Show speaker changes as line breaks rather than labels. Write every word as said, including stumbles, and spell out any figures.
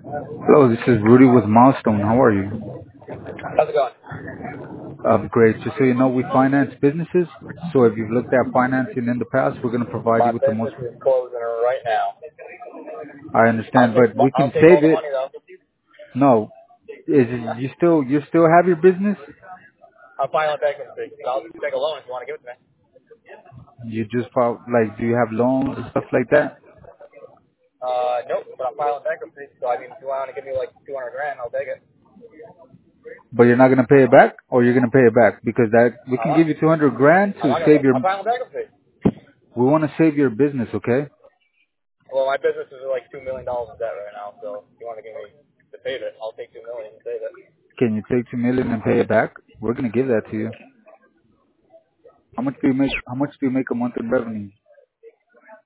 Hello, this is Rudy with Milestone. How are you?
How's it going?
Um, great. Just so you know, we finance businesses. So if you've looked at financing in the past, we're going to provide
My
you with the most.
business is closing right now.
I
I'll
understand,
take
but we
mo-
can
I'll take all
save
the
it.
money though.
No, is it, you still you still have your business?
I'm filing bankruptcy, but I'll take a loan if you want to give it to me.
You just file, like, do you have loans and stuff like that?
Uh, nope, but I'm filing bankruptcy, so I mean, if you want to give me like two hundred grand, I'll take it.
But you're not going to pay it back, or you're going to pay it back because that we
I'm
can
not.
give you two hundred grand
I'm
to
not gonna.
save your.
I'm filing bankruptcy.
We want to save your business, okay?
Well, my business is like two million dollars in debt right now, so if you want to give me to save it, I'll take two million and save it.
Can you take two million and pay it back? We're going to give that to you. How much do you make? How much do you make a month in revenue?